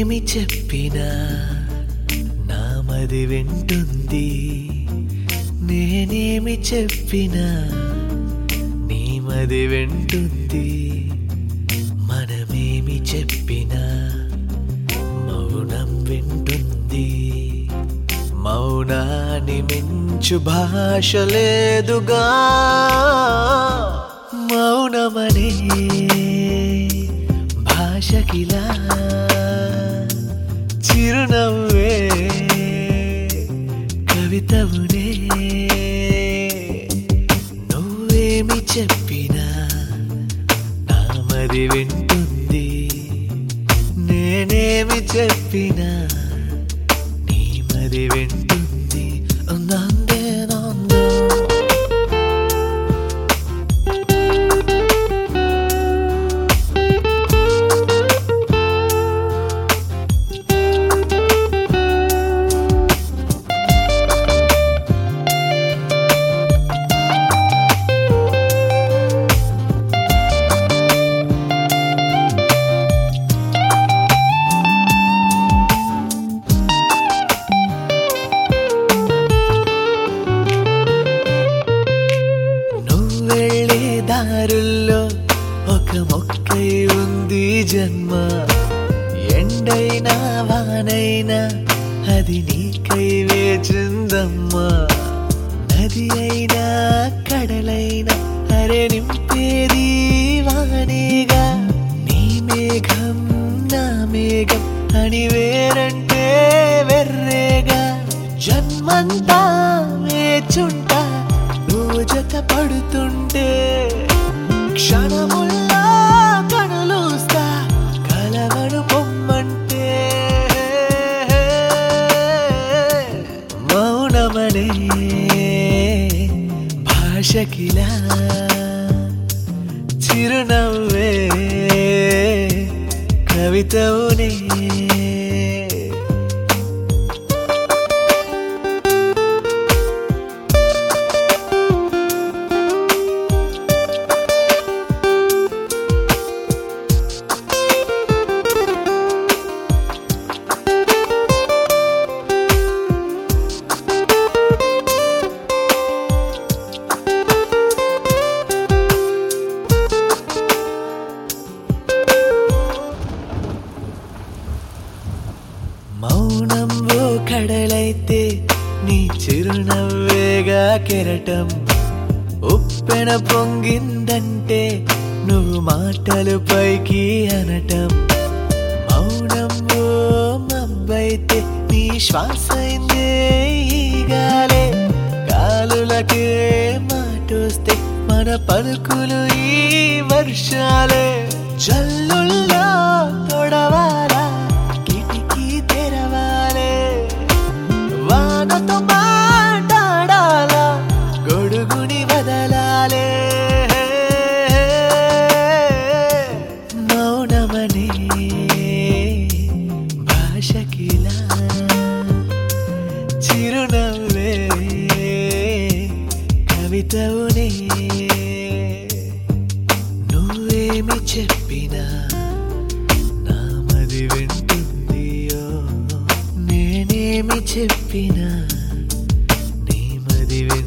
నువ్వేమి చెప్పినా నామది వింటుంది. నేనేమి చెప్పినా నీమది వింటుంది. మనమేమి చెప్పినా మౌనం వింటుంది. మౌనాన్ని మించు భాష లేదుగా. మౌనమనే భాషకిలా చిరునవ్వే కవితవునే. నువ్వేమి చెప్పినా నామది వింటుంది. నేనేమి చెప్పినా నీమది వింటుంది. నందే నందో దారుల్లో ఒక మొక్కై ఉంది జన్మ. ఎండైనా వానైనా అది నీకై వేచిందమ్మా. నది అయినా కడలైనా అరే నింపేది వానేగా. నీ మేఘం నా మేఘం అని వేరంటే వెర్రేగా. జన్మంతా వేచుంటా నువ్వు జత పడుతుంటే. క్షణముల్లా కనులూస్తా కలవను పొమ్మంటే. మౌనమనే భాషకిలా చిరునవ్వే కవితవునే. మౌనం ఓ కడలైతే నీ చిరునవ్వేగా కెరటం. ఉప్పెన పొంగిందంటే నువ్వు మాటలు పైకి అనటం. మౌనం ఓ మబ్బైతే నీ శ్వాసైందే ఈ గాలే. గాలులకే మాటొస్తే మన పలుకులు ఈ వర్షాలే. జల్లుల్లో తొడవాలా కిటికీ తెరవాలే. వానతో మాట్లాడాలా గొడుగుని వదలాలే. మౌనమనే భాషకిలా చిరునవ్వే కవితవునే. నువ్వేమి చెప్పినా నామది వింటుంది. నేనేమి చెప్పినా నీమది వింటుంది.